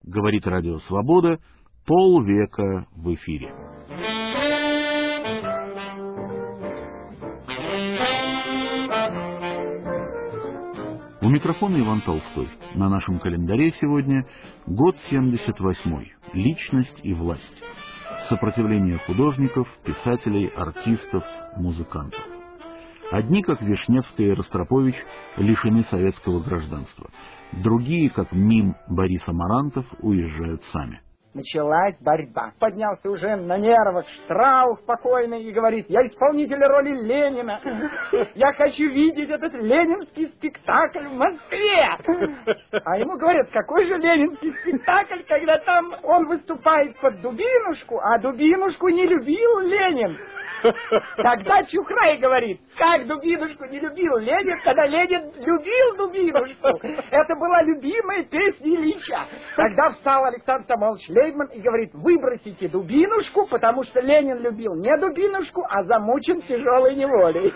Говорит Радио Свобода, полвека в эфире. У микрофона Иван Толстой. На нашем календаре сегодня год 78-й. Личность и власть. Сопротивление художников, писателей, артистов, музыкантов. Одни, как Вишневская и Ростропович, лишены советского гражданства. Другие, как мим Борис Амарантов, уезжают сами. Началась борьба. Поднялся уже на нервах Штраух покойный и говорит: я исполнитель роли Ленина. Я хочу видеть этот ленинский спектакль в Москве. А ему говорят: какой же ленинский спектакль, когда там он выступает под Дубинушку, а Дубинушку не любил Ленин. Тогда Чухрай говорит: как Дубинушку не любил Ленин, когда Ленин любил Дубинушку. Это была любимая песня Ильича. Тогда встал Александр Самуилович Лейбман и говорит: выбросите Дубинушку, потому что Ленин любил не Дубинушку, а замучен тяжелой неволей.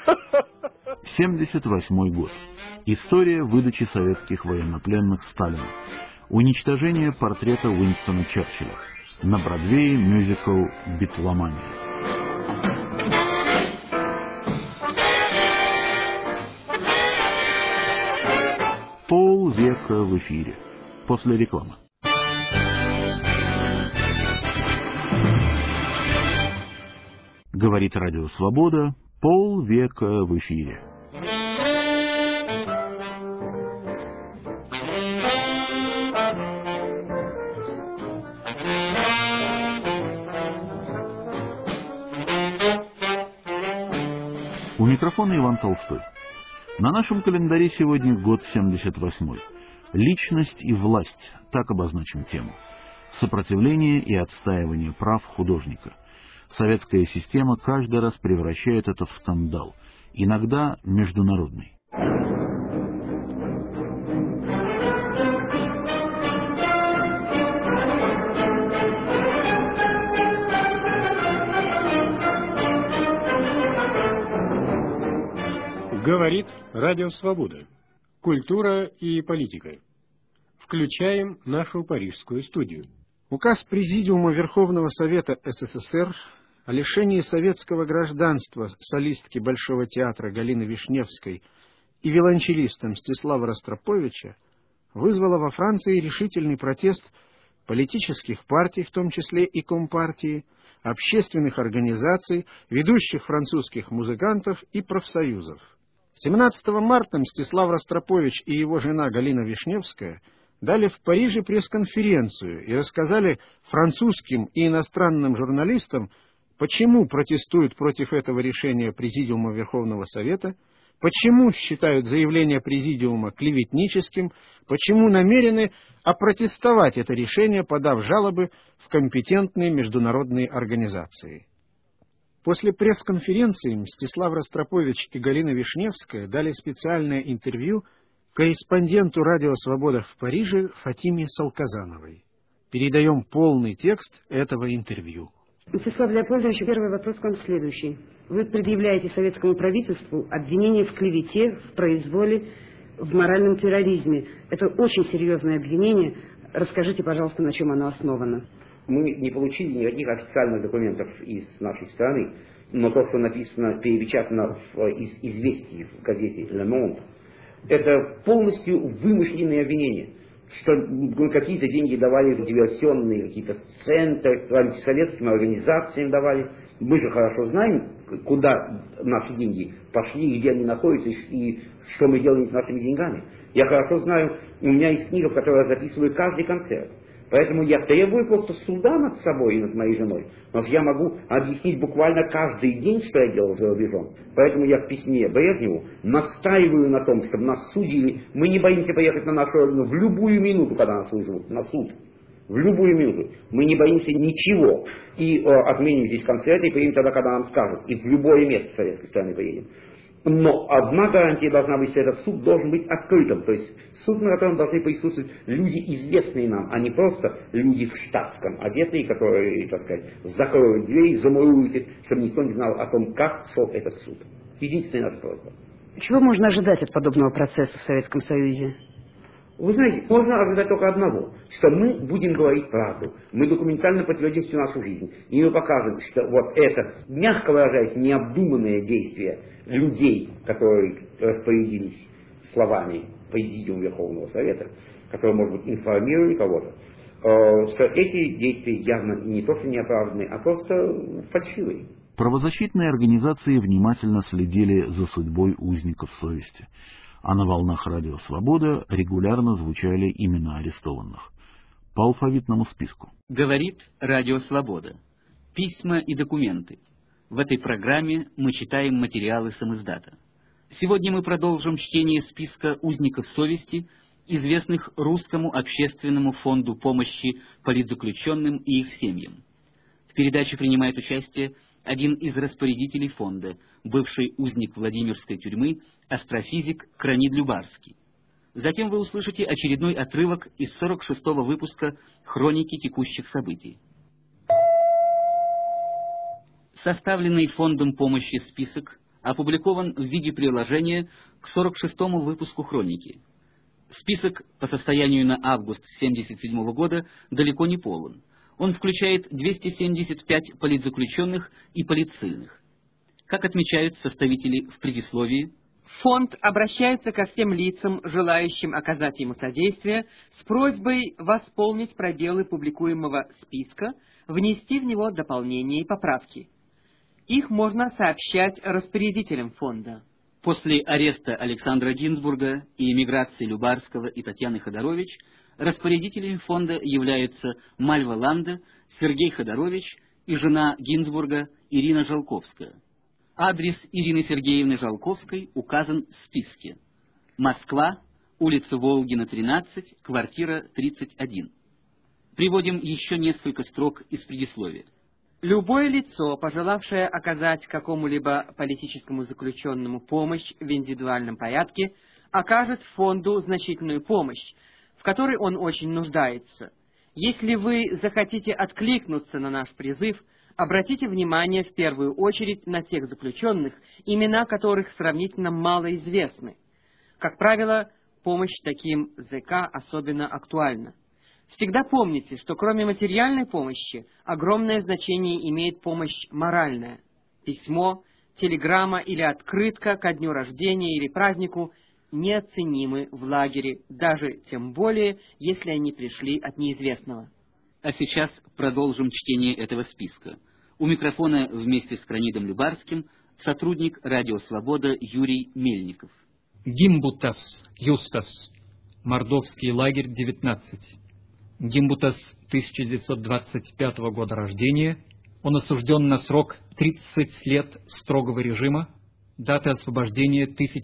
78-й год. История выдачи советских военнопленных Сталину. Уничтожение портрета Уинстона Черчилля. На Бродвее мюзикл «Битломания». Полвека в эфире. После рекламы. Говорит Радио Свобода, полвека в эфире. У микрофона Иван Толстой. На нашем календаре сегодня год 78-й. Личность и власть, так обозначим тему. Сопротивление и отстаивание прав художника. Советская система каждый раз превращает это в скандал, иногда международный. Говорит Радио Свобода. Культура и политика. Включаем нашу парижскую студию. Указ Президиума Верховного Совета СССР о лишении советского гражданства солистки Большого театра Галины Вишневской и виолончелиста Мстислава Ростроповича вызвало во Франции решительный протест политических партий, в том числе и Компартии, общественных организаций, ведущих французских музыкантов и профсоюзов. 17 марта Мстислав Ростропович и его жена Галина Вишневская дали в Париже пресс-конференцию и рассказали французским и иностранным журналистам, почему протестуют против этого решения Президиума Верховного Совета, почему считают заявление Президиума клеветническим, почему намерены опротестовать это решение, подав жалобы в компетентные международные организации. После пресс-конференции Мстислав Ростропович и Галина Вишневская дали специальное интервью корреспонденту «Радио Свобода» в Париже Фатиме Салказановой. Передаем полный текст этого интервью. Мстислав Леопольдович, первый вопрос к вам следующий. Вы предъявляете советскому правительству обвинение в клевете, в произволе, в моральном терроризме. Это очень серьезное обвинение. Расскажите, пожалуйста, на чем оно основано. Мы не получили никаких официальных документов из нашей страны, но то, что написано, перепечатано из известий в газете «Le Monde», это полностью вымышленные обвинения, что какие-то деньги давали в диверсионные какие-то центры, антисоветским организациям давали. Мы же хорошо знаем, куда наши деньги пошли, где они находятся и что мы делаем с нашими деньгами. Я хорошо знаю, у меня есть книга, в которой я записываю каждый концерт. Поэтому я требую просто суда над собой и над моей женой. Но я могу объяснить буквально каждый день, что я делал за рубежом. Поэтому я в письме Брежневу настаиваю на том, чтобы нас судили. Мы не боимся поехать на нашу родину в любую минуту, когда нас вызовут на суд. В любую минуту. Мы не боимся ничего. И отменим здесь концерты и поедем тогда, когда нам скажут. И в любое место советской страны поедем. Но одна гарантия должна быть, что этот суд должен быть открытым. То есть суд, на котором должны присутствовать люди, известные нам, а не просто люди в штатском одетые, которые, так сказать, закроют дверь, замуруют их, чтобы никто не знал о том, как шел этот суд. Единственная наша просьба. Чего можно ожидать от подобного процесса в Советском Союзе? Вы знаете, можно ожидать только одного, что мы будем говорить правду, мы документально подтвердим всю нашу жизнь, и мы покажем, что вот это, мягко выражаясь, необдуманное действие людей, которые распорядились словами Президиума Верховного Совета, которые, может быть, информировали кого-то, что эти действия явно не то что неоправданные, а просто фальшивые. Правозащитные организации внимательно следили за судьбой узников совести, а на волнах Радио Свобода регулярно звучали имена арестованных. По алфавитному списку. Говорит Радио Свобода. Письма и документы. В этой программе мы читаем материалы самиздата. Сегодня мы продолжим чтение списка узников совести, известных Русскому общественному фонду помощи политзаключенным и их семьям. В передаче принимает участие один из распорядителей фонда, бывший узник Владимирской тюрьмы, астрофизик Кранид Любарский. Затем вы услышите очередной отрывок из 46-го выпуска «Хроники текущих событий». Составленный фондом помощи список опубликован в виде приложения к 46-му выпуску «Хроники». Список по состоянию на август 1977 года далеко не полон. Он включает 275 политзаключенных и политцильных. Как отмечают составители в предисловии, фонд обращается ко всем лицам, желающим оказать ему содействие, с просьбой восполнить пробелы публикуемого списка, внести в него дополнения и поправки. Их можно сообщать распорядителям фонда. После ареста Александра Гинзбурга и эмиграции Любарского и Татьяны Ходорович распорядителями фонда являются Мальва Ланда, Сергей Ходорович и жена Гинзбурга Ирина Жалковская. Адрес Ирины Сергеевны Жалковской указан в списке. Москва, улица Волгина, 13, квартира 31. Приводим еще несколько строк из предисловия. Любое лицо, пожелавшее оказать какому-либо политическому заключенному помощь в индивидуальном порядке, окажет фонду значительную помощь, в которой он очень нуждается. Если вы захотите откликнуться на наш призыв, обратите внимание в первую очередь на тех заключенных, имена которых сравнительно мало известны. Как правило, помощь таким ЗК особенно актуальна. Всегда помните, что кроме материальной помощи, огромное значение имеет помощь моральная. Письмо, телеграмма или открытка ко дню рождения или празднику неоценимы в лагере, даже тем более, если они пришли от неизвестного. А сейчас продолжим чтение этого списка. У микрофона вместе с Кранидом Любарским сотрудник Радио Свобода Юрий Мельников. Гимбутас Юстас, Мордовский лагерь, 19. Гимбутас 1925 года рождения. Он осужден на срок 30 лет строгого режима. Дата освобождения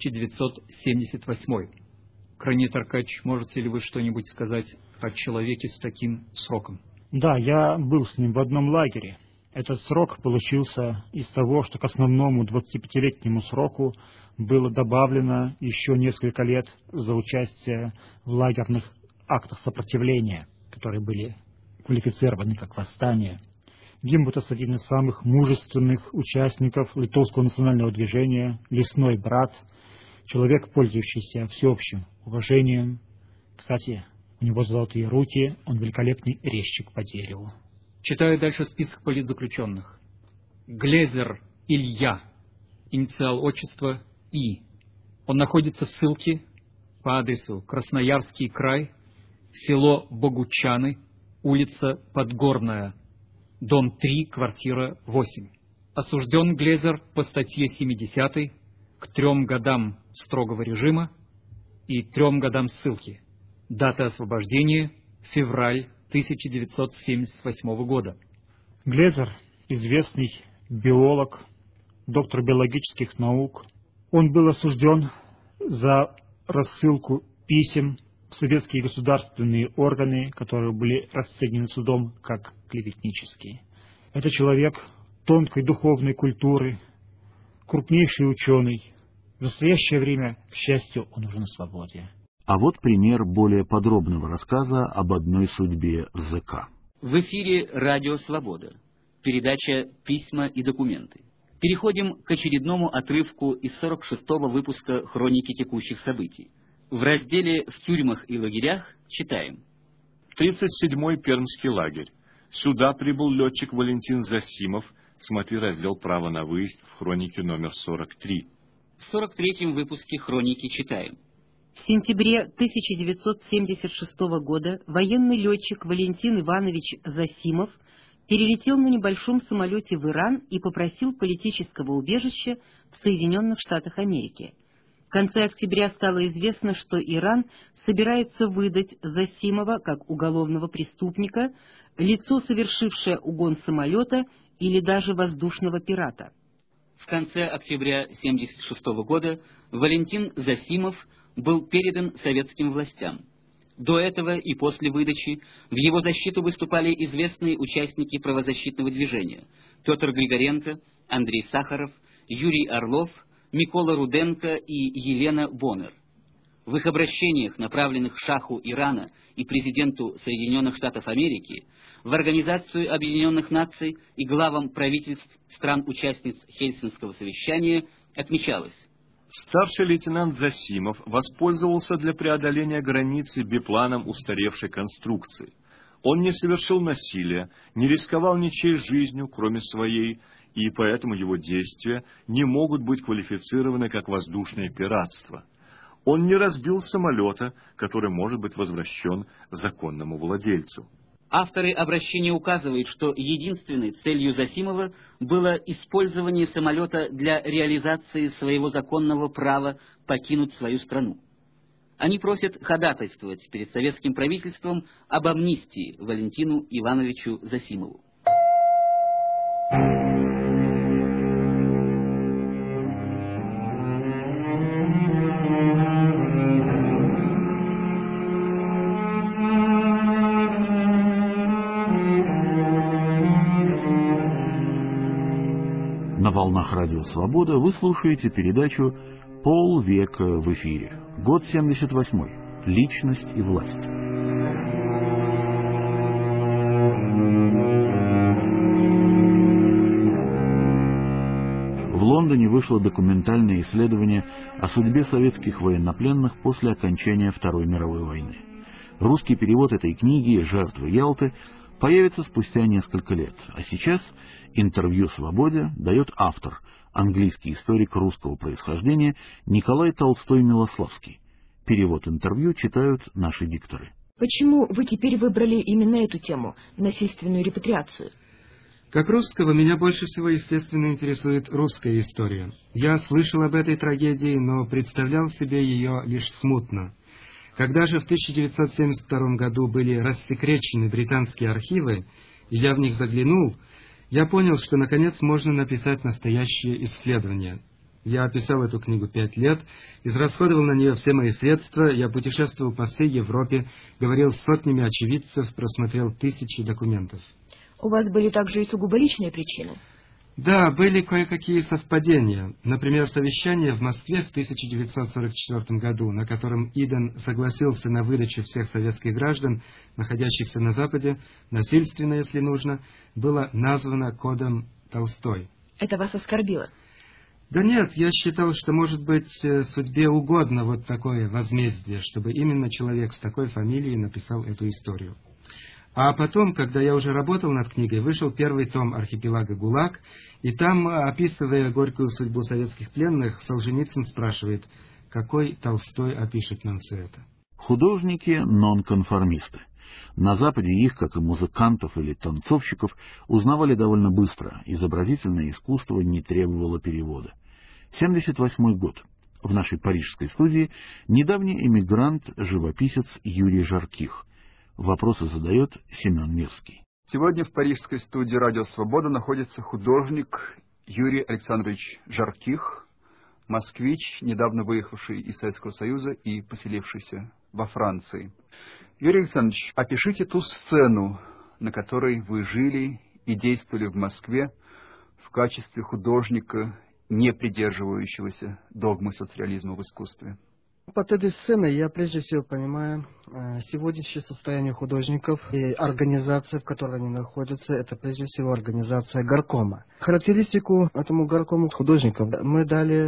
1978. Кранид Аркадьевич, можете ли вы что-нибудь сказать о человеке с таким сроком? Да, я был с ним в одном лагере. Этот срок получился из того, что к основному 25-летнему сроку было добавлено еще несколько лет за участие в лагерных актах сопротивления, которые были квалифицированы как восстание. Гимбутас — один из самых мужественных участников литовского национального движения, лесной брат, человек, пользующийся всеобщим уважением. Кстати, у него золотые руки, он великолепный резчик по дереву. Читаю дальше список политзаключенных. Глезер Илья, инициал отчества И. Он находится в ссылке по адресу Красноярский край, село Богучаны, улица Подгорная, дом 3, квартира 8. Осужден Глезер по статье 70 к 3 годам строгого режима и 3 годам ссылки. Дата освобождения – февраль 1978 года. Глезер – известный биолог, доктор биологических наук. Он был осужден за рассылку писем в советские государственные органы, которые были расценены судом как клеветнические. Это человек тонкой духовной культуры, крупнейший ученый. В настоящее время, к счастью, он уже на свободе. А вот пример более подробного рассказа об одной судьбе ЗК. В эфире Радио Свобода. Передача «Письма и документы». Переходим к очередному отрывку из 46-го выпуска «Хроники текущих событий». В разделе «В тюрьмах и лагерях» читаем. 37-й Пермский лагерь. Сюда прибыл летчик Валентин Засимов. Смотри раздел «Право на выезд» в хронике номер 43. В 43-м выпуске хроники читаем. В сентябре 1976 года военный летчик Валентин Иванович Засимов перелетел на небольшом самолете в Иран и попросил политического убежища в Соединенных Штатах Америки. В конце октября стало известно, что Иран собирается выдать Засимова как уголовного преступника, лицо, совершившее угон самолета или даже воздушного пирата. В конце октября 1976 года Валентин Засимов был передан советским властям. До этого и после выдачи в его защиту выступали известные участники правозащитного движения Петр Григоренко, Андрей Сахаров, Юрий Орлов, Микола Руденко и Елена Боннер. В их обращениях, направленных шаху Ирана и президенту Соединенных Штатов Америки, в Организацию Объединенных Наций и главам правительств стран-участниц Хельсинского совещания, отмечалось: старший лейтенант Засимов воспользовался для преодоления границы бипланом устаревшей конструкции. Он не совершил насилия, не рисковал ничьей жизнью, кроме своей, и поэтому его действия не могут быть квалифицированы как воздушное пиратство. Он не разбил самолета, который может быть возвращен законному владельцу. Авторы обращения указывают, что единственной целью Засимова было использование самолета для реализации своего законного права покинуть свою страну. Они просят ходатайствовать перед советским правительством об амнистии Валентину Ивановичу Засимову. На волнах Радио Свобода вы слушаете передачу «Полвека в эфире». Год 78. Личность и власть. В Лондоне вышло документальное исследование о судьбе советских военнопленных после окончания Второй мировой войны. Русский перевод этой книги «Жертвы Ялты» появится спустя несколько лет, а сейчас интервью «Свободе» дает автор, английский историк русского происхождения Николай Толстой-Милославский. Перевод интервью читают наши дикторы. Почему вы теперь выбрали именно эту тему – насильственную репатриацию? Как русского, меня больше всего, естественно, интересует русская история. Я слышал об этой трагедии, но представлял себе ее лишь смутно. Когда же в 1972 году были рассекречены британские архивы, и я в них заглянул, я понял, что наконец можно написать настоящее исследование. Я описал эту книгу 5 лет, израсходовал на нее все мои средства, я путешествовал по всей Европе, говорил с сотнями очевидцев, просмотрел тысячи документов. У вас были также и сугубо личные причины? Да, были кое-какие совпадения. Например, совещание в Москве в 1944 году, на котором Иден согласился на выдачу всех советских граждан, находящихся на Западе, насильственно, если нужно, было названо кодом Толстой. Это вас оскорбило? Да нет, я считал, что, может быть, судьбе угодно вот такое возмездие, чтобы именно человек с такой фамилией написал эту историю. А потом, когда я уже работал над книгой, вышел первый том «Архипелага ГУЛАГ», и там, описывая горькую судьбу советских пленных, Солженицын спрашивает, какой Толстой опишет нам все это. Художники – нонконформисты. На Западе их, как и музыкантов или танцовщиков, узнавали довольно быстро, изобразительное искусство не требовало перевода. 1978 год. В нашей парижской студии недавний эмигрант-живописец Юрий Жарких. Вопросы задает Семен Мирский. Сегодня в парижской студии «Радио Свобода» находится художник Юрий Александрович Жарких, москвич, недавно выехавший из Советского Союза и поселившийся во Франции. Юрий Александрович, опишите ту сцену, на которой вы жили и действовали в Москве в качестве художника, не придерживающегося догмы соцреализма в искусстве. Под этой сценой я прежде всего понимаю сегодняшнее состояние художников и организация, в которой они находятся, это прежде всего организация горкома. Характеристику этому горкому художников мы дали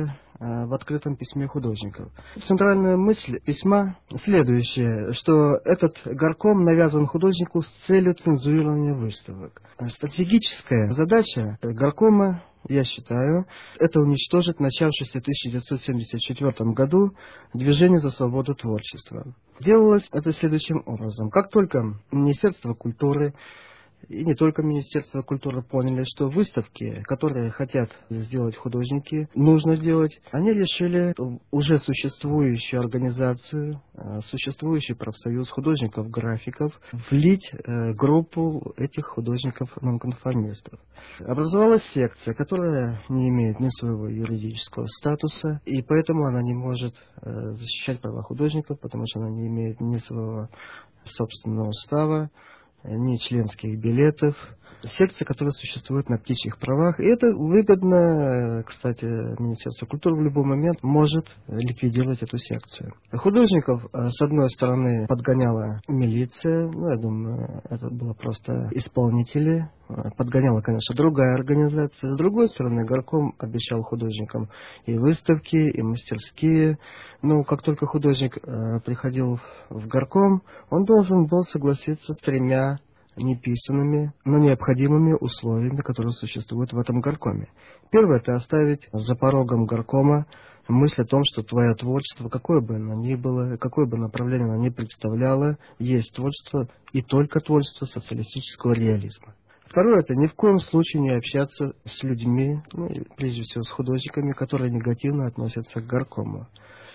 в открытом письме художников. Центральная мысль письма следующая, что этот горком навязан художнику с целью цензурирования выставок. Стратегическая задача горкома, я считаю, это уничтожить начавшееся в 1974 году движение за свободу творчества. Делалось это следующим образом. Как только Министерство культуры и не только Министерство культуры поняли, что выставки, которые хотят сделать художники, нужно делать, они решили уже существующую организацию, существующий профсоюз художников-графиков влить группу этих художников-нонконформистов. Образовалась секция, которая не имеет ни своего юридического статуса, и поэтому она не может защищать права художников, потому что она не имеет ни своего собственного устава, ни членских билетов. Секция, которая существует на птичьих правах. И это выгодно, кстати, Министерство культуры в любой момент может ликвидировать эту секцию. Художников, с одной стороны, подгоняла милиция, я думаю, это было просто исполнители. Подгоняла, конечно, другая организация. С другой стороны, горком обещал художникам и выставки, и мастерские. Но как только художник приходил в горком, он должен был согласиться с 3 неписанными, но необходимыми условиями, которые существуют в этом горкоме. Первое — это оставить за порогом горкома мысль о том, что твое творчество, какое бы оно ни было, какое бы направление оно ни представляло, есть творчество и только творчество социалистического реализма. Второе — это ни в коем случае не общаться с людьми, прежде всего с художниками, которые негативно относятся к горкому.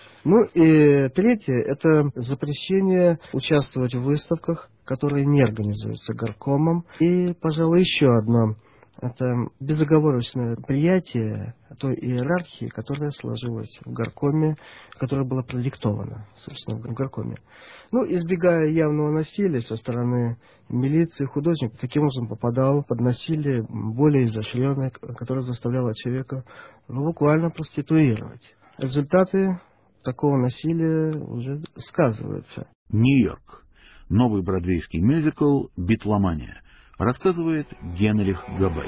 И третье — это запрещение участвовать в выставках, которые не организуются горкомом. И, пожалуй, еще одно — это безоговорочное приятие той иерархии, которая сложилась в горкоме, которая была продиктована, собственно, в горкоме. Избегая явного насилия со стороны милиции, художник таким образом попадал под насилие более изощренное, которое заставляло человека буквально проституировать. Результаты такого насилия уже сказываются. Нью-Йорк. Новый бродвейский мюзикл «Битломания». Рассказывает Генрих Габай.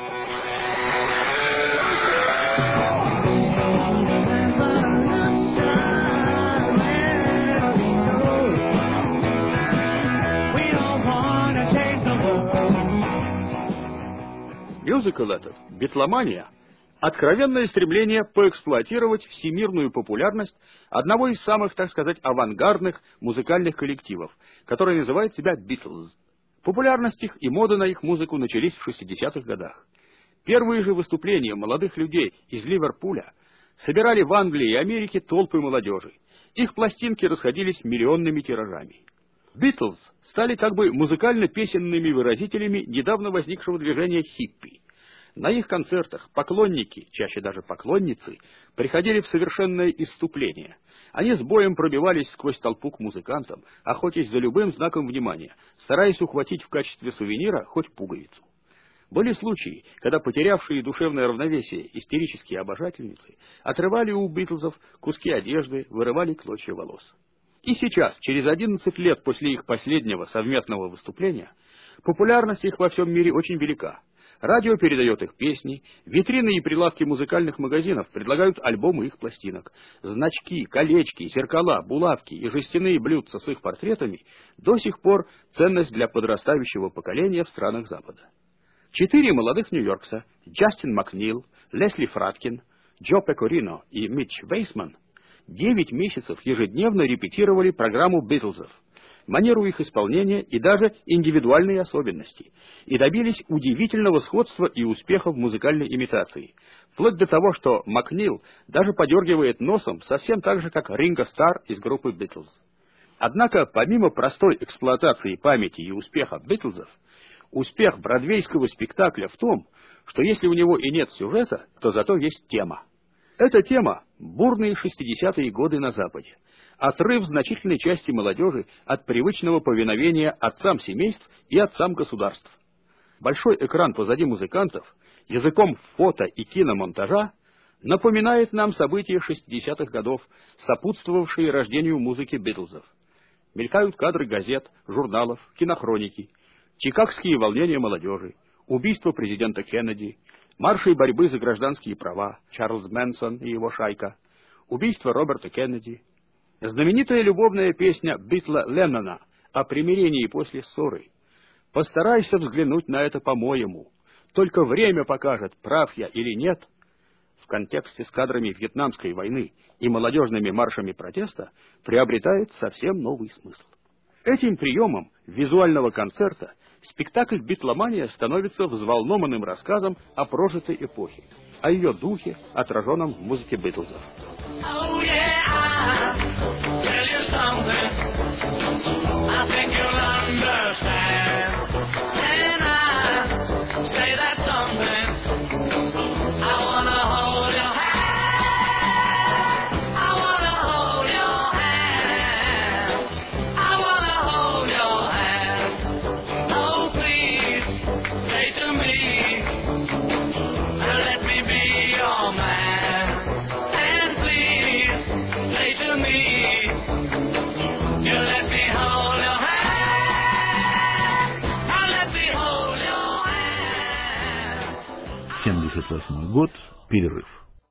Мюзикл этот «Битломания» — откровенное стремление поэксплуатировать всемирную популярность одного из самых, так сказать, авангардных музыкальных коллективов, который называет себя «Битлз». Популярность их и мода на их музыку начались в 60-х годах. Первые же выступления молодых людей из Ливерпуля собирали в Англии и Америке толпы молодежи. Их пластинки расходились миллионными тиражами. «Битлз» стали как бы музыкально-песенными выразителями недавно возникшего движения хиппи. На их концертах поклонники, чаще даже поклонницы, приходили в совершенное исступление. Они с боем пробивались сквозь толпу к музыкантам, охотясь за любым знаком внимания, стараясь ухватить в качестве сувенира хоть пуговицу. Были случаи, когда потерявшие душевное равновесие истерические обожательницы отрывали у Битлзов куски одежды, вырывали клочья волос. И сейчас, через 11 лет после их последнего совместного выступления, популярность их во всем мире очень велика. Радио передает их песни, витрины и прилавки музыкальных магазинов предлагают альбомы их пластинок. Значки, колечки, зеркала, булавки и жестяные блюдца с их портретами до сих пор ценность для подрастающего поколения в странах Запада. 4 молодых нью-йоркца — Джастин Макнил, Лесли Фраткин, Джо Пекорино и Митч Вейсман — 9 месяцев ежедневно репетировали программу «Битлзов», манеру их исполнения и даже индивидуальные особенности, и добились удивительного сходства и успеха в музыкальной имитации, вплоть до того, что Макнил даже подергивает носом совсем так же, как Ринго Стар из группы «Битлз». Однако, помимо простой эксплуатации памяти и успеха «Битлзов», успех бродвейского спектакля в том, что если у него и нет сюжета, то зато есть тема. Эта тема — бурные 60-е годы на Западе. Отрыв значительной части молодежи от привычного повиновения отцам семейств и отцам государств. Большой экран позади музыкантов, языком фото и киномонтажа, напоминает нам события 60-х годов, сопутствовавшие рождению музыки Битлзов. Мелькают кадры газет, журналов, кинохроники, чикагские волнения молодежи, убийство президента Кеннеди, марши борьбы за гражданские права, Чарльз Мэнсон и его шайка, убийство Роберта Кеннеди, знаменитая любовная песня Битла Леннона о примирении после ссоры. Постарайся взглянуть на это по-моему. Только время покажет, прав я или нет. В контексте с кадрами Вьетнамской войны и молодежными маршами протеста приобретает совсем новый смысл. Этим приемом визуального концерта спектакль «Битломания» становится взволнованным рассказом о прожитой эпохе, о ее духе, отраженном в музыке Битлзов. Год. Перерыв.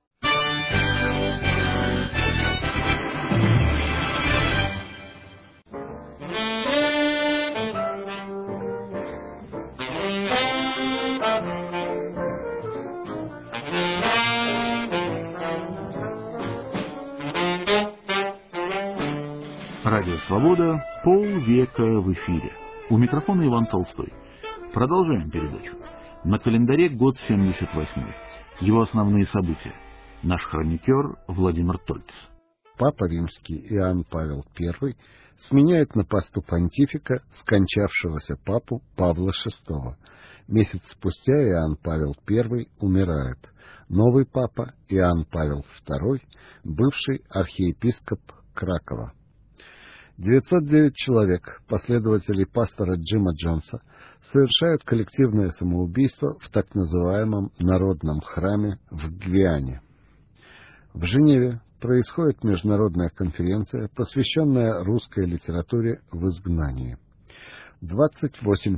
Радио «Свобода» полвека в эфире. У микрофона Иван Толстой. Продолжаем передачу. На календаре год 78. Его основные события. Наш хроникер Владимир Тольц. Папа Римский Иоанн Павел I сменяет на посту понтифика скончавшегося папу Павла VI. Месяц спустя Иоанн Павел I умирает. Новый папа Иоанн Павел II, бывший архиепископ Кракова. 909 человек, последователей пастора Джима Джонса, совершают коллективное самоубийство в так называемом народном храме в Гвиане. В Женеве происходит международная конференция, посвященная русской литературе в изгнании. 28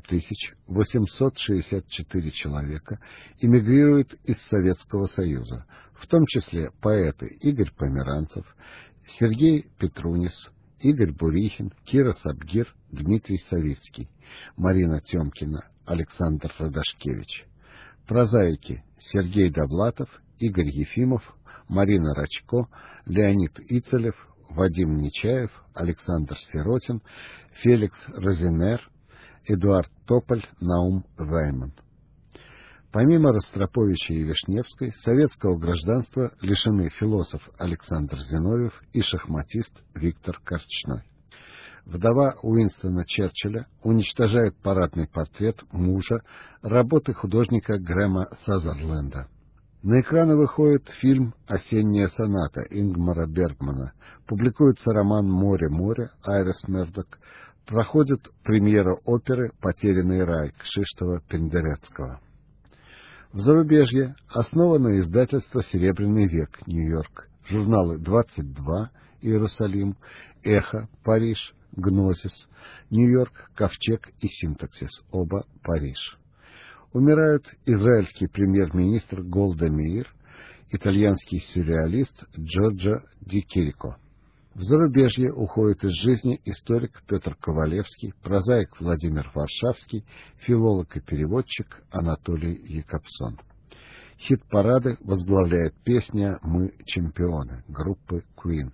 864 человека эмигрируют из Советского Союза, в том числе поэты Игорь Померанцев, Сергей Петрунис, Игорь Бурихин, Кира Сабгир, Дмитрий Савицкий, Марина Тёмкина, Александр Радашкевич. Прозаики Сергей Довлатов, Игорь Ефимов, Марина Рачко, Леонид Ицелев, Вадим Нечаев, Александр Сиротин, Феликс Розенер, Эдуард Тополь, Наум Вейман. Помимо Ростроповича и Вишневской, советского гражданства лишены философ Александр Зиновьев и шахматист Виктор Корчной. Вдова Уинстона Черчилля уничтожает парадный портрет мужа, работы художника Грэма Сазерленда. На экраны выходит фильм «Осенняя соната» Ингмара Бергмана, публикуется роман «Море, море» Айрис Мердок, проходит премьера оперы «Потерянный рай» Кшиштофа-Пендерецкого. В зарубежье основано издательство «Серебряный век» Нью-Йорк, журналы «22» Иерусалим, «Эхо» Париж, «Гнозис» Нью-Йорк, «Ковчег» и «Синтаксис» оба Париж. Умирают израильский премьер-министр Голда Меир, итальянский сюрреалист Джорджо Ди Кирико. В зарубежье уходит из жизни историк Петр Ковалевский, прозаик Владимир Варшавский, филолог и переводчик Анатолий Якобсон. Хит-парады возглавляет песня «Мы чемпионы» группы Queen.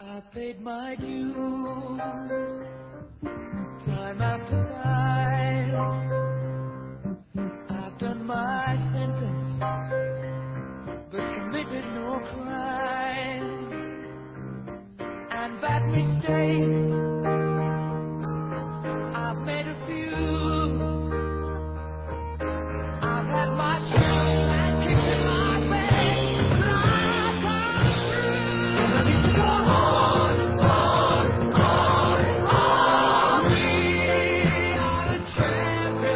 Bad mistakes, I've made a few. I've had my share and kicks in my face, but I've gone through. I need to go on. We are the champions.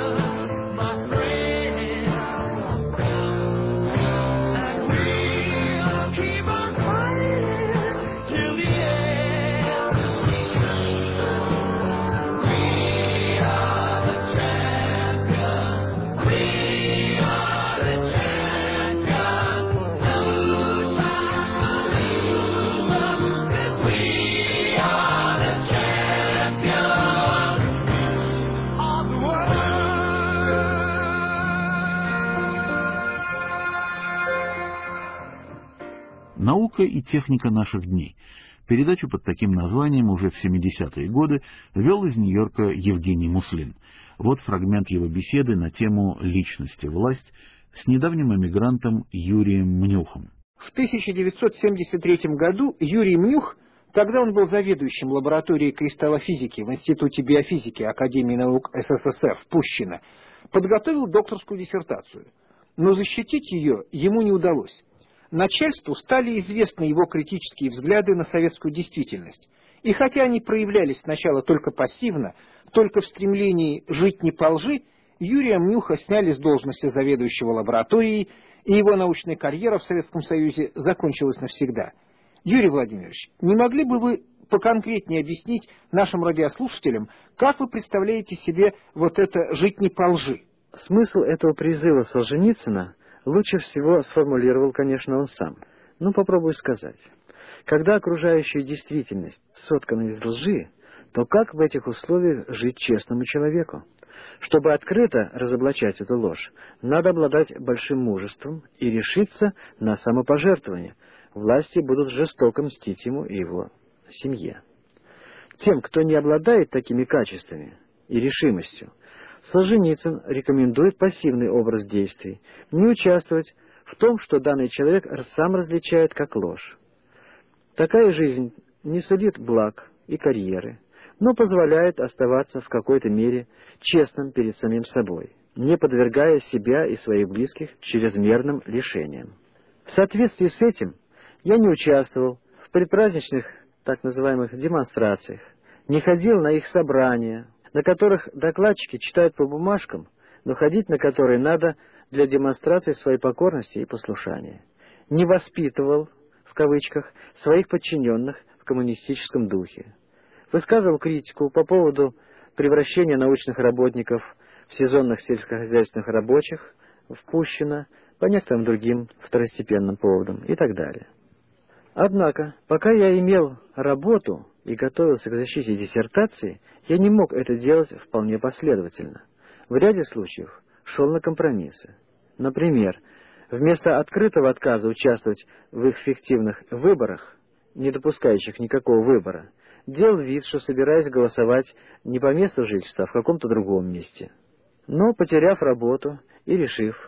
Наука и техника наших дней. Передачу под таким названием уже в 70-е годы вел из Нью-Йорка Евгений Муслин. Вот фрагмент его беседы на тему «Личность и власть» с недавним эмигрантом Юрием Мнюхом. В 1973 году Юрий Мнюх, тогда он был заведующим лабораторией кристаллофизики в Институте биофизики Академии наук СССР в Пущино, подготовил докторскую диссертацию. Но защитить ее ему не удалось. Начальству стали известны его критические взгляды на советскую действительность. И хотя они проявлялись сначала только пассивно, только в стремлении жить не по лжи, Юрия Мнюха сняли с должности заведующего лабораторией, и его научная карьера в Советском Союзе закончилась навсегда. Юрий Владимирович, не могли бы вы поконкретнее объяснить нашим радиослушателям, как вы представляете себе вот это «жить не по лжи»? Смысл этого призыва Солженицына лучше всего сформулировал, конечно, он сам. Но попробую сказать. Когда окружающая действительность соткана из лжи, то как в этих условиях жить честному человеку? Чтобы открыто разоблачать эту ложь, надо обладать большим мужеством и решиться на самопожертвование. Власти будут жестоко мстить ему и его семье. Тем, кто не обладает такими качествами и решимостью, Солженицын рекомендует пассивный образ действий, не участвовать в том, что данный человек сам различает как ложь. Такая жизнь не сулит благ и карьеры, но позволяет оставаться в какой-то мере честным перед самим собой, не подвергая себя и своих близких чрезмерным лишениям. В соответствии с этим я не участвовал в предпраздничных так называемых демонстрациях, не ходил на их собрания, на которых докладчики читают по бумажкам, но ходить на которые надо для демонстрации своей покорности и послушания. Не воспитывал, в кавычках, своих подчиненных в коммунистическом духе. Высказывал критику по поводу превращения научных работников в сезонных сельскохозяйственных рабочих, в Пущино, по некоторым другим второстепенным поводам и так далее. Однако, пока я имел работу и готовился к защите диссертации, я не мог это делать вполне последовательно. В ряде случаев шел на компромиссы. Например, вместо открытого отказа участвовать в их фиктивных выборах, не допускающих никакого выбора, делал вид, что собираюсь голосовать не по месту жительства, а в каком-то другом месте. Но, потеряв работу и решив,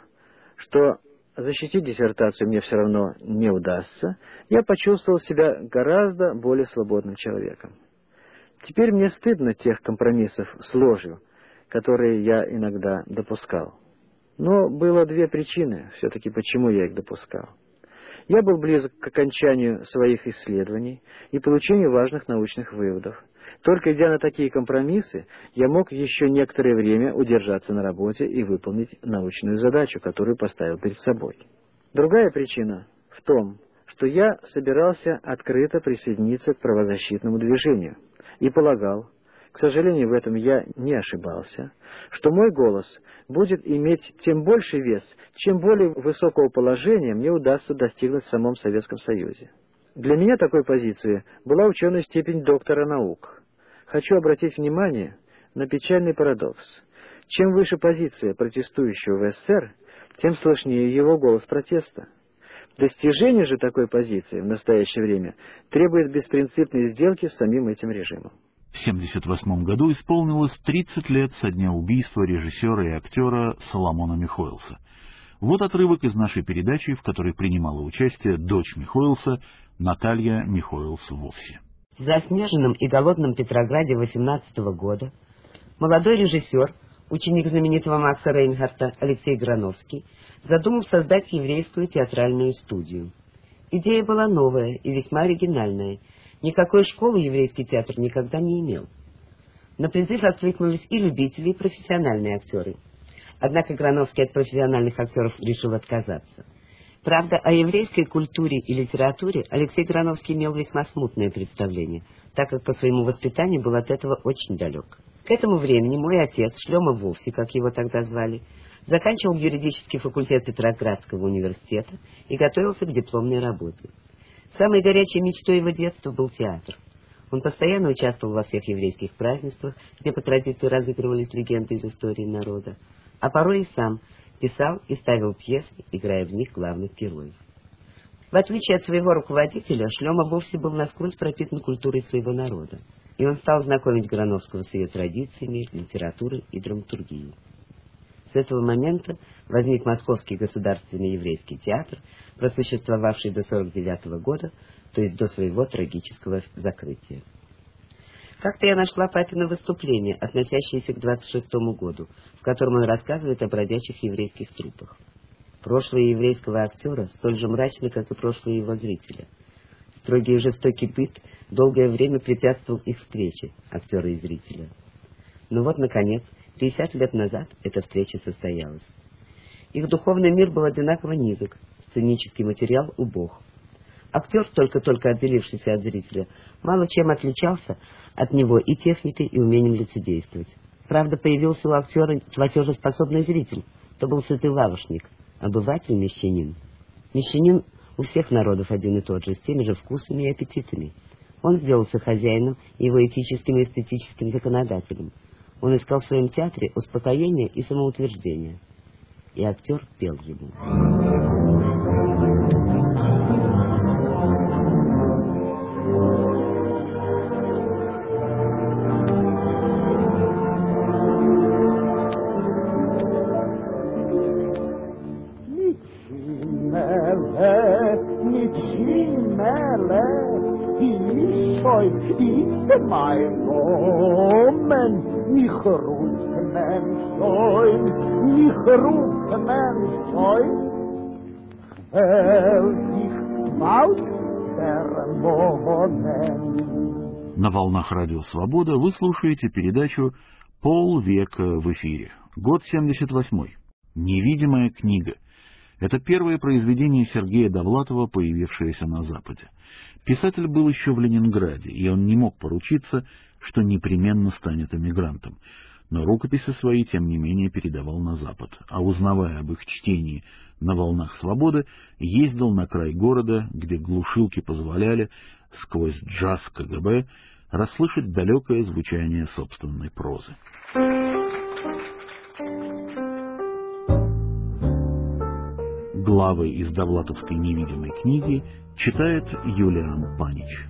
что защитить диссертацию мне все равно не удастся, я почувствовал себя гораздо более свободным человеком. Теперь мне стыдно тех компромиссов с ложью, которые я иногда допускал. Но было две причины, все-таки, почему я их допускал. Я был близок к окончанию своих исследований и получению важных научных выводов. Только идя на такие компромиссы, я мог еще некоторое время удержаться на работе и выполнить научную задачу, которую поставил перед собой. Другая причина в том, что я собирался открыто присоединиться к правозащитному движению и полагал, к сожалению, в этом я не ошибался, что мой голос будет иметь тем больший вес, чем более высокого положения мне удастся достигнуть в самом Советском Союзе. Для меня такой позицией была ученая степень доктора наук. Хочу обратить внимание на печальный парадокс. Чем выше позиция протестующего в СССР, тем слышнее его голос протеста. Достижение же такой позиции в настоящее время требует беспринципной сделки с самим этим режимом. В 1978 году исполнилось 30 лет со дня убийства режиссера и актера Соломона Михоэлса. Вот отрывок из нашей передачи, в которой принимала участие дочь Михоэлса, Наталья Михоэлс вовсе. В заснеженном и голодном Петрограде 18-го года молодой режиссер, ученик знаменитого Макса Рейнхарта Алексей Грановский, задумал создать еврейскую театральную студию. Идея была новая и весьма оригинальная. Никакой школы еврейский театр никогда не имел. На призыв откликнулись и любители, и профессиональные актеры. Однако Грановский от профессиональных актеров решил отказаться. Правда, о еврейской культуре и литературе Алексей Грановский имел весьма смутное представление, так как по своему воспитанию был от этого очень далек. К этому времени мой отец, Шлёма Вовсе, как его тогда звали, заканчивал юридический факультет Петроградского университета и готовился к дипломной работе. Самой горячей мечтой его детства был театр. Он постоянно участвовал во всех еврейских празднествах, где по традиции разыгрывались легенды из истории народа, а порой и сам писал и ставил пьесы, играя в них главных героев. В отличие от своего руководителя, Шлема вовсе был насквозь пропитан культурой своего народа, и он стал знакомить Грановского с ее традициями, литературой и драматургией. С этого момента возник Московский государственный еврейский театр, просуществовавший до 1949 года, то есть до своего трагического закрытия. Как-то я нашла папино выступление, относящееся к 26-му году, в котором он рассказывает о бродячих еврейских труппах. Прошлое еврейского актера столь же мрачно, как и прошлое его зрителя. Строгий и жестокий быт долгое время препятствовал их встрече, актера и зрителя. Но вот, наконец, 50 лет назад эта встреча состоялась. Их духовный мир был одинаково низок, сценический материал убог. Актер, только-только отделившийся от зрителя, мало чем отличался от него и техникой, и умением лицедействовать. Правда, появился у актера платежеспособный зритель, то был сытый лавочник, обыватель-мещанин. Мещанин у всех народов один и тот же, с теми же вкусами и аппетитами. Он сделался хозяином и его этическим и эстетическим законодателем. Он искал в своем театре успокоения и самоутверждения. И актер пел ему. На волнах Радио Свобода вы слушаете передачу «Полвека в эфире». Год 78-й. «Невидимая книга». Это первое произведение Сергея Довлатова, появившееся на Западе. Писатель был еще в Ленинграде, и он не мог поручиться, что непременно станет эмигрантом. Но рукописи свои, тем не менее, передавал на Запад, а узнавая об их чтении на волнах свободы, ездил на край города, где глушилки позволяли, сквозь джаз КГБ, расслышать далекое звучание собственной прозы. Главы из Довлатовской невидимой книги читает Юлиан Панич.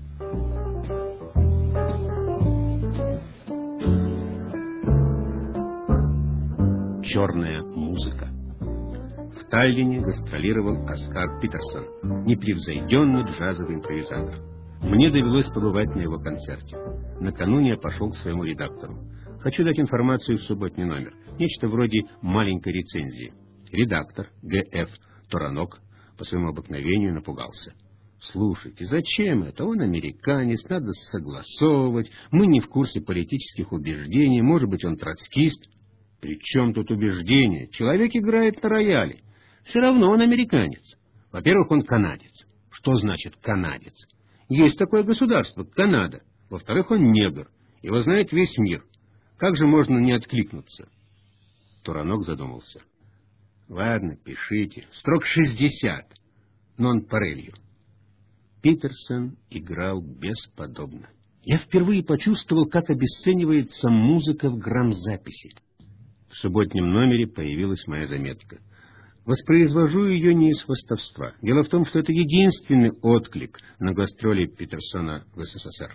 Черная музыка. В Таллине гастролировал Оскар Питерсон, непревзойденный джазовый импровизатор. Мне довелось побывать на его концерте. Накануне я пошел к своему редактору. Хочу дать информацию в субботний номер. Нечто вроде маленькой рецензии. Редактор Г.Ф. Торанок по своему обыкновению напугался. Слушайте, зачем это? Он американец, надо согласовывать. Мы не в курсе политических убеждений. Может быть, он троцкист. При чем тут убеждения? Человек играет на рояле. Все равно он американец. Во-первых, он канадец. Что значит канадец? Есть такое государство, Канада. Во-вторых, он негр. Его знает весь мир. Как же можно не откликнуться? Туранок задумался. Ладно, пишите. Строк 60. Нон-парелью. Питерсон играл бесподобно. Я впервые почувствовал, как обесценивается музыка в грамзаписи. В субботнем номере появилась моя заметка. Воспроизвожу ее не из хвастовства. Дело в том, что это единственный отклик на гастроли Питерсона в СССР.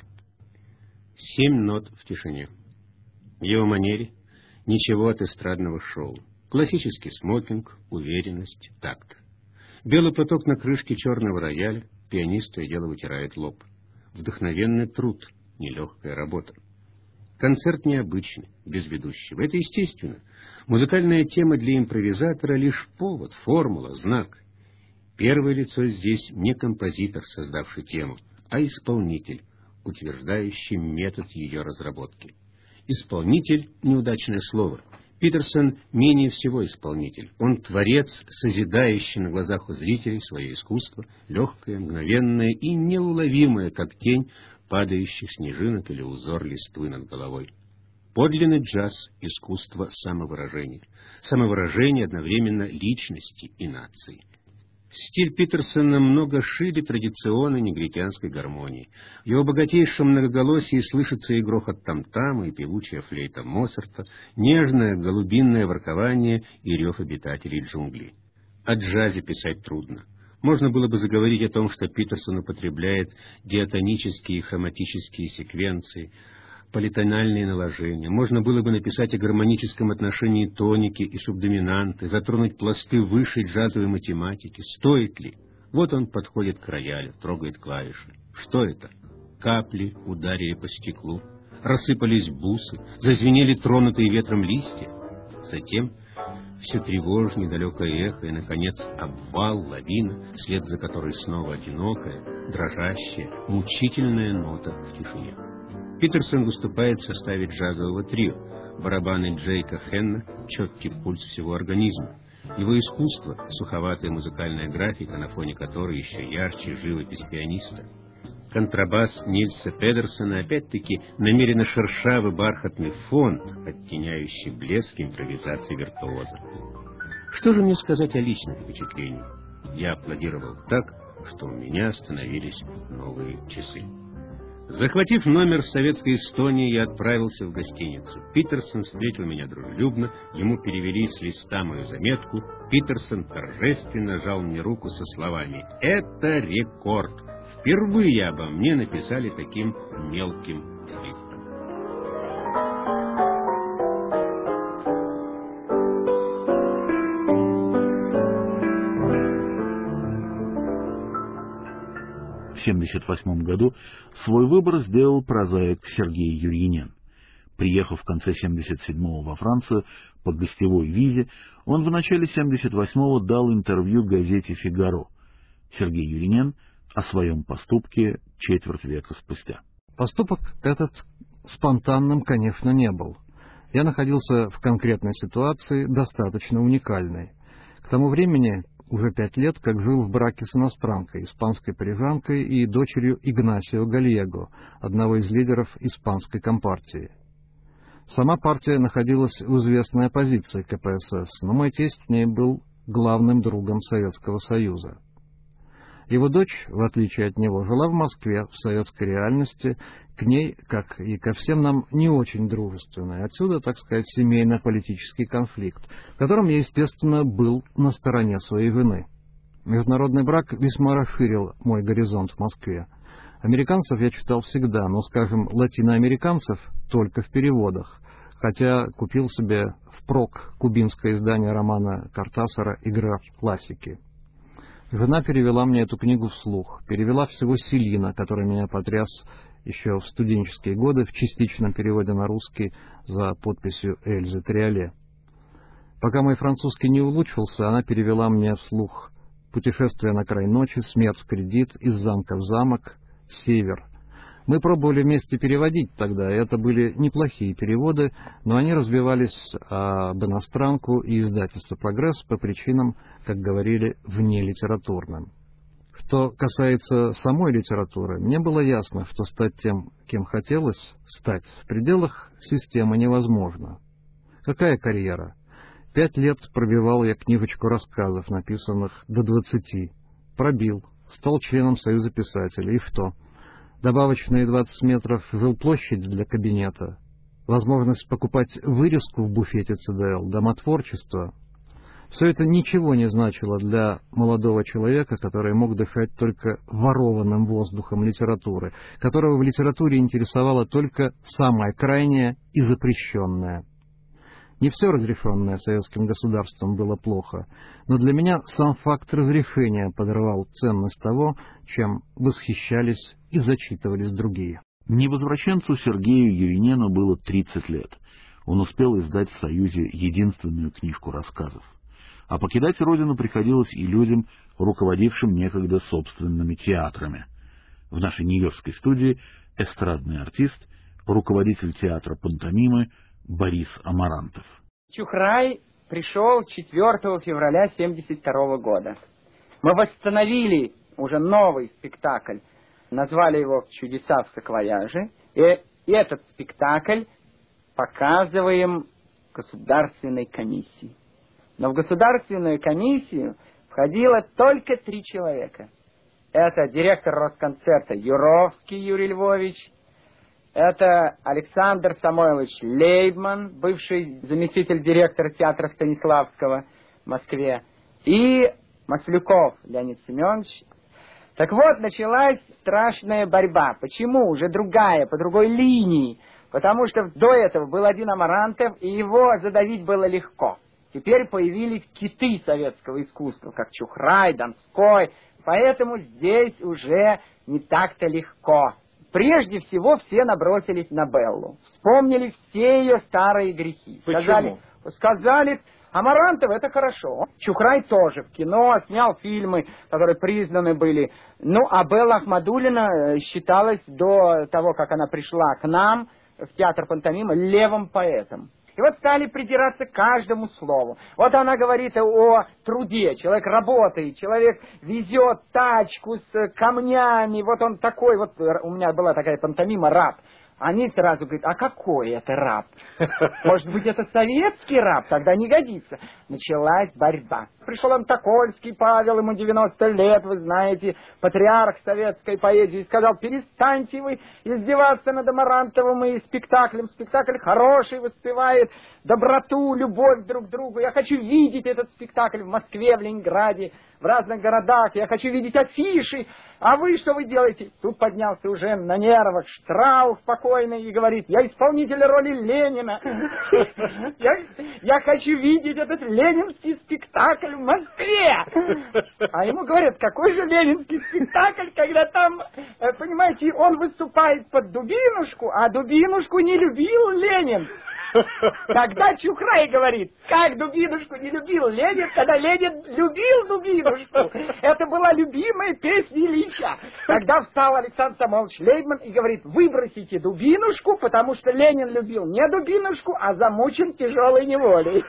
7 нот в тишине. В его манере ничего от эстрадного шоу. Классический смокинг, уверенность, такт. Белый платок на крышке черного рояля, пианист то и дело вытирает лоб. Вдохновенный труд, нелегкая работа. Концерт необычный, без ведущего. Это естественно. Музыкальная тема для импровизатора — лишь повод, формула, знак. Первое лицо здесь не композитор, создавший тему, а исполнитель, утверждающий метод ее разработки. Исполнитель — неудачное слово. Питерсон менее всего исполнитель. Он творец, созидающий на глазах у зрителей свое искусство, легкое, мгновенное и неуловимое, как тень падающих снежинок или узор листвы над головой. Подлинный джаз — искусство самовыражения. Самовыражение одновременно личности и нации. Стиль Питерсона много шире традиционной негритянской гармонии. В его богатейшем многоголосии слышится и грохот там-тама, и певучая флейта Моцарта, нежное голубинное воркование и рев обитателей джунглей. О джазе писать трудно. Можно было бы заговорить о том, что Питерсон употребляет диатонические и хроматические секвенции, политональные наложения. Можно было бы написать о гармоническом отношении тоники и субдоминанты, затронуть пласты высшей джазовой математики. Стоит ли? Вот он подходит к роялю, трогает клавиши. Что это? Капли ударили по стеклу, рассыпались бусы, зазвенели тронутые ветром листья. Затем все тревожнее далекое эхо, и, наконец, обвал, лавина, вслед за которой снова одинокая, дрожащая, мучительная нота в тишине. Питерсон выступает в составе джазового трио. Барабаны Джейка Хенна, четкий пульс всего организма. Его искусство, суховатая музыкальная графика, на фоне которой еще ярче живопись пианиста. Контрабас Нильса Педерсона, опять-таки, намеренно шершавый бархатный фон, оттеняющий блеск импровизации виртуоза. Что же мне сказать о личном впечатлении? Я аплодировал так, что у меня остановились новые часы. Захватив номер в советской Эстонии, я отправился в гостиницу. Питерсон встретил меня дружелюбно, ему перевели с листа мою заметку. Питерсон торжественно жал мне руку со словами: «Это рекорд! Впервые обо мне написали таким мелким шрифтом». В 1978 году свой выбор сделал прозаик Сергей Юрьянен. Приехав в конце 1977-го во Францию по гостевой визе, он в начале 1978-го дал интервью газете «Фигаро». Сергей Юрьянен о своем поступке четверть века спустя. Поступок этот спонтанным, конечно, не был. Я находился в конкретной ситуации, достаточно уникальной. К тому времени уже 5 лет, как жил в браке с иностранкой, испанской парижанкой и дочерью Игнасио Гальего, одного из лидеров испанской компартии. Сама партия находилась в известной оппозиции к КПСС, но мой тесть в ней был главным другом Советского Союза. Его дочь, в отличие от него, жила в Москве, в советской реальности, к ней, как и ко всем нам, не очень дружественной. Отсюда, так сказать, семейно-политический конфликт, в котором я, естественно, был на стороне своей жены. Международный брак весьма расширил мой горизонт в Москве. Американцев я читал всегда, но, скажем, латиноамериканцев только в переводах, хотя купил себе впрок кубинское издание романа Кортасара «Игра в классики». Жена перевела мне эту книгу вслух, перевела всего Селина, который меня потряс еще в студенческие годы в частичном переводе на русский за подписью Эльзы Триоле. Пока мой французский не улучшился, она перевела мне вслух «Путешествие на край ночи», «Смерть в кредит», «Из замка в замок», «Север». Мы пробовали вместе переводить тогда, и это были неплохие переводы, но они разбивались об иностранку и издательство «Прогресс» по причинам, как говорили, внелитературным. Что касается самой литературы, мне было ясно, что стать тем, кем хотелось стать, в пределах системы невозможно. Какая карьера? 5 лет пробивал я книжечку рассказов, написанных до 20. Пробил, стал членом Союза писателей, и что? Добавочные 20 метров жилплощадь для кабинета, возможность покупать вырезку в буфете ЦДЛ, домотворчество. Все это ничего не значило для молодого человека, который мог дышать только ворованным воздухом литературы, которого в литературе интересовало только самое крайнее и запрещенное. Не все разрешенное советским государством было плохо, но для меня сам факт разрешения подрывал ценность того, чем восхищались и зачитывались другие. Невозвращенцу Сергею Юрьянену было 30 лет. Он успел издать в Союзе единственную книжку рассказов. А покидать родину приходилось и людям, руководившим некогда собственными театрами. В нашей нью-йоркской студии эстрадный артист, руководитель театра пантомимы Борис Амарантов. Чухрай пришел 4 февраля 1972 года. Мы восстановили уже новый спектакль, назвали его «Чудеса в саквояже», и этот спектакль показываем государственной комиссии. Но в государственную комиссию входило только 3 человека. Это директор Росконцерта Юровский Юрий Львович, это Александр Самойлович Лейбман, бывший заместитель директора театра Станиславского в Москве, и Маслюков Леонид Семенович. Так вот, началась страшная борьба. Почему? Уже другая, по другой линии. Потому что до этого был один Амарантов, и его задавить было легко. Теперь появились киты советского искусства, как Чухрай, Донской. Поэтому здесь уже не так-то легко. Прежде всего все набросились на Беллу. Вспомнили все ее старые грехи. Почему? Сказали, Амарантов это хорошо. Чухрай тоже в кино снял фильмы, которые признаны были. Ну, а Белла Ахмадуллина считалась до того, как она пришла к нам в театр пантомимы, левым поэтом. И вот стали придираться к каждому слову. Вот она говорит о труде. Человек работает, человек везет тачку с камнями. Вот он такой, вот у меня была такая пантомима «Раб». Они сразу говорят, а какой это раб? Может быть, это советский раб? Тогда не годится. Началась борьба. Пришел Антокольский Павел, ему 90 лет, вы знаете, патриарх советской поэзии, и сказал, перестаньте вы издеваться над Амарантовым и спектаклем. Спектакль хороший, воспевает доброту, любовь друг к другу. Я хочу видеть этот спектакль в Москве, в Ленинграде, в разных городах. Я хочу видеть афиши. А вы что вы делаете? Тут поднялся уже на нервах Штраух покойный и говорит, я исполнитель роли Ленина. Я хочу видеть этот ленинский спектакль в Москве. А ему говорят, какой же ленинский спектакль, когда там, понимаете, он выступает под Дубинушку, а Дубинушку не любил Ленин. Тогда Чухрай говорит, как Дубинушку не любил Ленин, когда Ленин любил Дубинушку. Это была любимая песня Ильича. Тогда встал Александр Самойлович Лейбман и говорит, выбросите Дубинушку, потому что Ленин любил не Дубинушку, а замучен тяжелой неволей.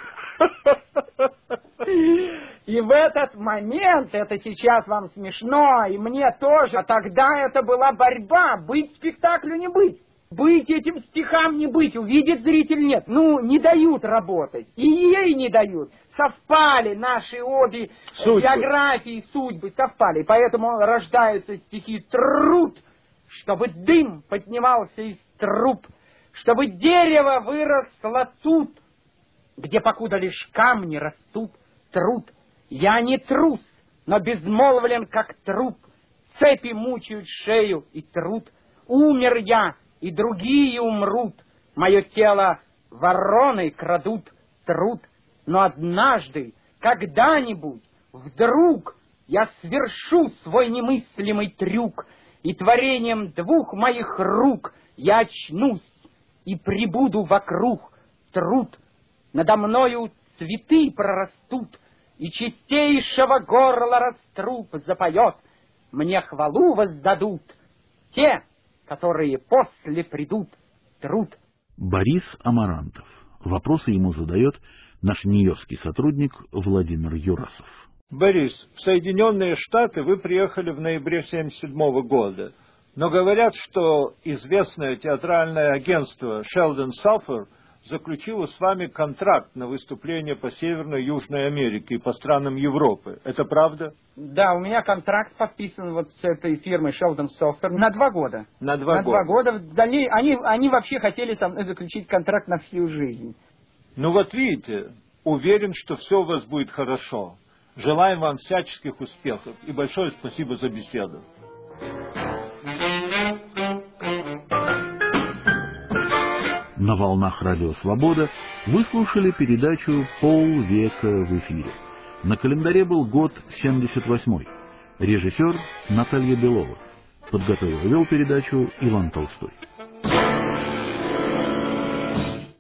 И в этот момент, это сейчас вам смешно, и мне тоже, а тогда это была борьба, быть спектаклю не быть. Быть этим стихам не быть, увидит зритель нет. Ну, не дают работать. И ей не дают. Совпали наши обе биографии, судьбы совпали. Поэтому рождаются стихи «Труд», чтобы дым поднимался из труб, чтобы дерево выросло тут, где покуда лишь камни растут. Труд. Я не трус, но безмолвлен, как труп. Цепи мучают шею и труд. Умер я, и другие умрут. Мое тело вороны крадут. Труд. Но однажды, когда-нибудь, вдруг я свершу свой немыслимый трюк, и творением двух моих рук я очнусь и прибуду вокруг. Труд. Надо мною цветы прорастут, и чистейшего горла раструб запоет. Мне хвалу воздадут те, которые после придут. Труд. Борис Амарантов. Вопросы ему задает наш нью-йоркский сотрудник Владимир Юрасов. Борис, в Соединенные Штаты вы приехали в ноябре 1977 года, но говорят, что известное театральное агентство Sheldon Sulphur заключило с вами контракт на выступление по Северной и Южной Америке и по странам Европы. Это правда? Да, у меня контракт подписан вот с этой фирмой Sheldon Sulphur на 2 года. На 2 года. Далее, они вообще хотели со мной заключить контракт на всю жизнь. Ну вот видите, уверен, что все у вас будет хорошо. Желаем вам всяческих успехов и большое спасибо за беседу. На волнах Радио Свобода вы слушали передачу «Полвека в эфире». На календаре был год 78-й. Режиссер Наталья Белова. Подготовил и вел передачу Иван Толстой.